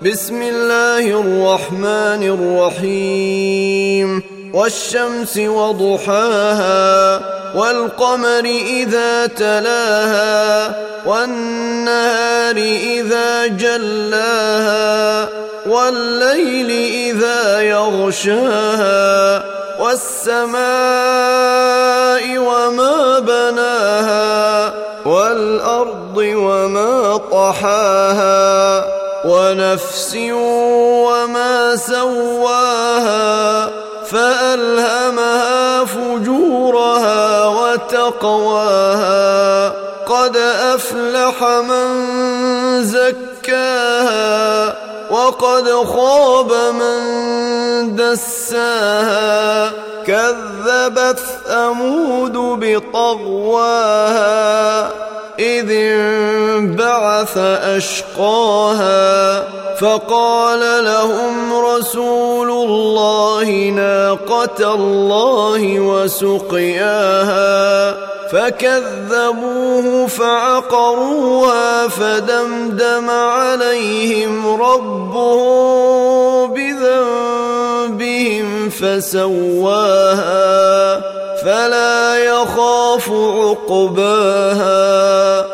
بسم الله الرحمن الرحيم والشمس وضحاها والقمر إذا تلاها والنهار إذا جلاها والليل إذا يغشاها والسماء وما بناها والأرض وما طحاها ونفس وما سواها فألهمها فجورها وتقواها قد أفلح من زكاها وقد خاب من دساها كذبت ثمود بطغواها إذ انبعث أشقاها فقال لهم رسول الله ناقة الله وسقياها فكذبوه فعقروها فدمدم عليهم ربهم بذنبهم فسواها فلا يخاف عقباها